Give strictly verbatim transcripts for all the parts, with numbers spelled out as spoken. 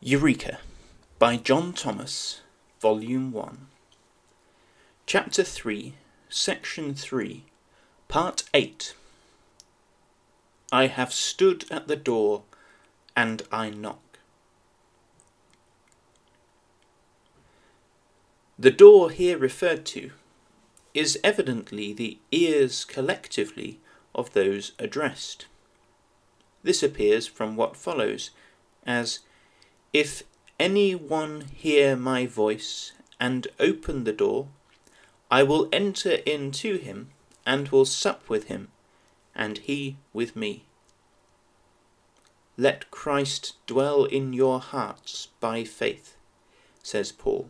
Eureka by John Thomas, Volume one, Chapter three, Section three, Part eight. I have stood at the door, and I knock. The door here referred to is evidently the ears collectively of those addressed. This appears from what follows, as if any one hear my voice and open the door, I will enter in to him and will sup with him, and he with me. Let Christ dwell in your hearts by faith, says Paul.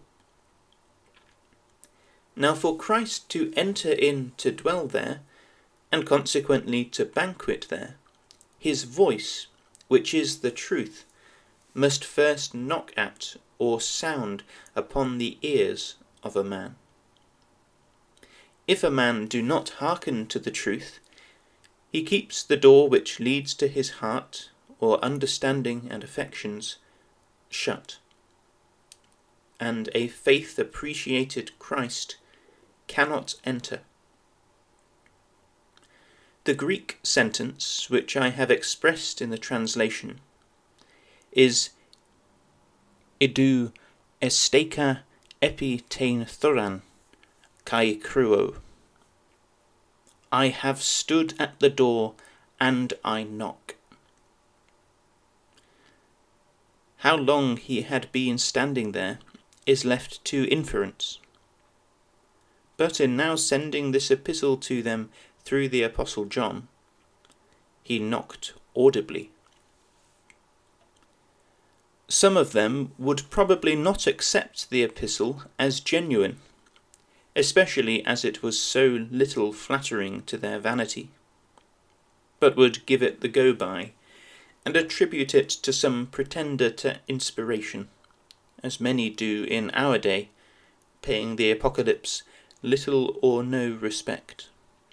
Now for Christ to enter in to dwell there, and consequently to banquet there, his voice, which is the truth, must first knock at or sound upon the ears of a man. If a man do not hearken to the truth, he keeps the door which leads to his heart, or understanding and affections, shut, and a faith-appreciated Christ cannot enter. The Greek sentence which I have expressed in the translation is idou esteka epi tein thoran kai kruo. I have stood at the door and I knock. How long he had been standing there is left to inference. But in now sending this epistle to them through the Apostle John, he knocked audibly. Some of them would probably not accept the epistle as genuine, especially as it was so little flattering to their vanity, but would give it the go-by and attribute it to some pretender to inspiration, as many do in our day, paying the Apocalypse little or no respect.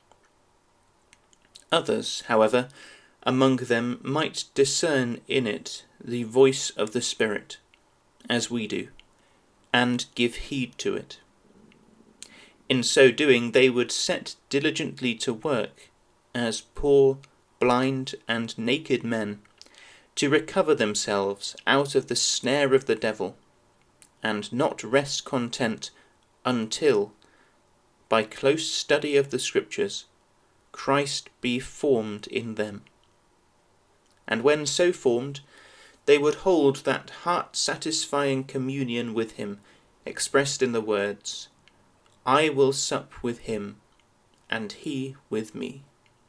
Others, however, among them might discern in it the voice of the Spirit, as we do, and give heed to it. In so doing they would set diligently to work, as poor, blind, and naked men, to recover themselves out of the snare of the devil, and not rest content until, by close study of the Scriptures, Christ be formed in them. And when so formed, they would hold that heart-satisfying communion with him expressed in the words, I will sup with him, and he with me.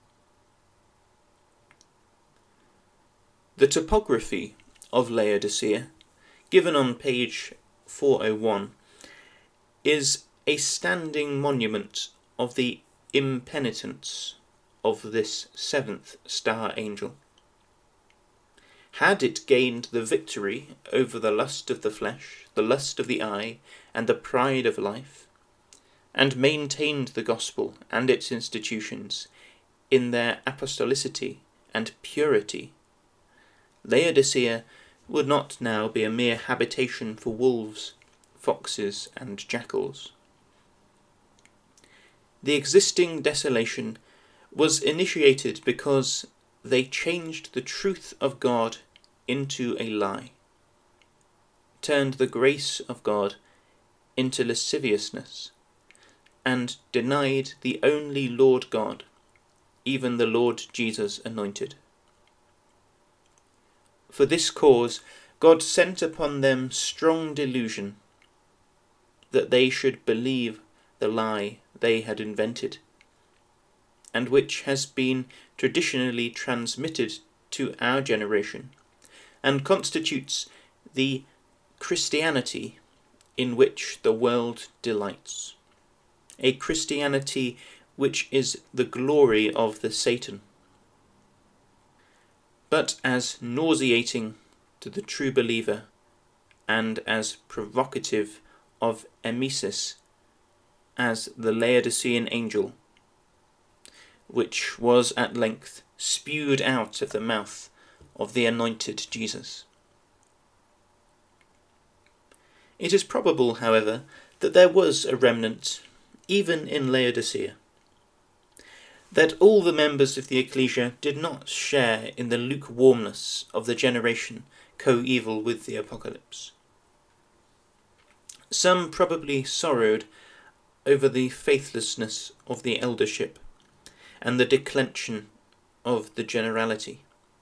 The topography of Laodicea, given on page four oh one, is a standing monument of the impenitence of this seventh star angel. Had it gained the victory over the lust of the flesh, the lust of the eye, and the pride of life, and maintained the gospel and its institutions in their apostolicity and purity, Laodicea would not now be a mere habitation for wolves, foxes, and jackals. The existing desolation was initiated because they changed the truth of God into a lie, turned the grace of God into lasciviousness, and denied the only Lord God, even the Lord Jesus anointed. For this cause God sent upon them strong delusion, that they should believe the lie they had invented, and which has been traditionally transmitted to our generation, and constitutes the Christianity in which the world delights, a Christianity which is the glory of the Satan, but as nauseating to the true believer, and as provocative of emesis as the Laodicean angel, which was at length spewed out of the mouth of the anointed Jesus. It is probable, however, that there was a remnant, even in Laodicea. That all the members of the ecclesia did not share in the lukewarmness of the generation coeval with the apocalypse. Some probably sorrowed over the faithlessness of the eldership and the declension of the generality.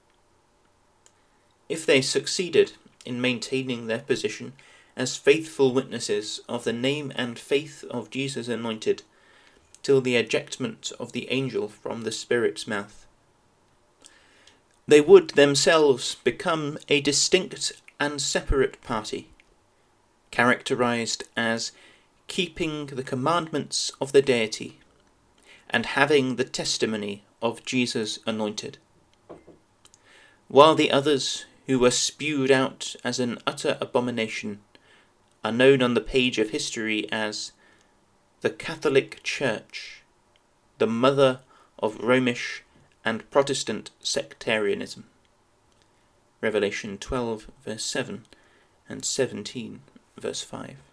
If they succeeded in maintaining their position as faithful witnesses of the name and faith of Jesus Anointed till the ejectment of the angel from the Spirit's mouth, they would themselves become a distinct and separate party, characterized as keeping the commandments of the deity and having the testimony of Jesus Anointed, while the others, who were spewed out as an utter abomination, are known on the page of history as the Catholic Church, the mother of Romish and Protestant sectarianism. Revelation twelve verse seven and seventeen verse five.